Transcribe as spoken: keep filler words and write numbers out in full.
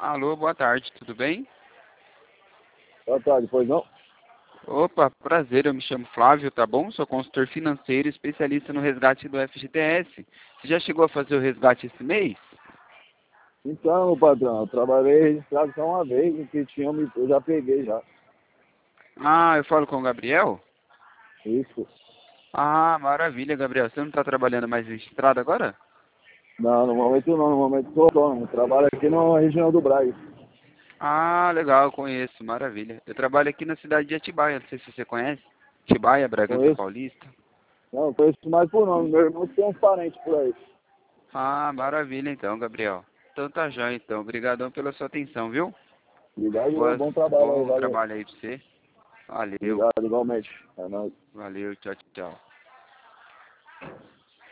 Alô, boa tarde, tudo bem? Boa tarde, pois não? Opa, prazer, eu me chamo Flávio, tá bom? Sou consultor financeiro e especialista no resgate do F G T S. Você já chegou a fazer o resgate esse mês? Então, meu patrão, eu trabalhei registrado só uma vez, o que tinha, eu me- eu já peguei já. Ah, eu falo com o Gabriel? Isso. Ah, maravilha, Gabriel. Você não está trabalhando mais registrado agora? Não, no momento não, no momento sou autônomo. Eu trabalho aqui na região do Brás. Ah, legal, eu conheço, maravilha. Eu trabalho aqui na cidade de Atibaia, não sei se você conhece. Atibaia, Bragança Conheço. Paulista. Não, conheço mais por nome. Meu irmão tem uns parentes por aí. Ah, maravilha então, Gabriel. Então tá já então. Obrigadão pela sua atenção, viu? Obrigado, Boas, bom trabalho aí, bom valeu. trabalho aí pra você. Valeu, Obrigado, igualmente. É nóis. valeu, tchau, tchau.